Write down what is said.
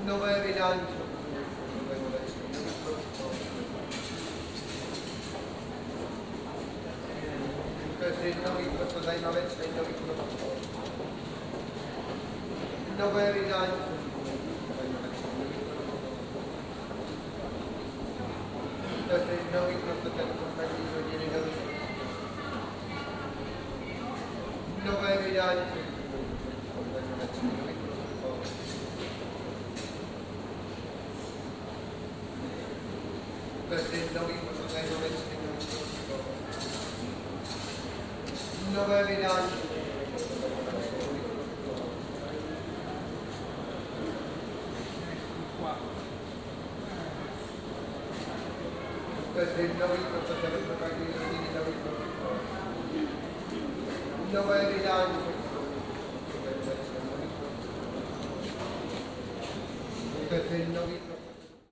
nové vydání. To zajímavé čtení nových protokol. Nové vydání. Nový protokol kontaktní rodiny, nové vydání. Nový protokol, nové vydání. Nový protokol pro každý rodiny, nový protokol. Nové vydání. Nový protokol.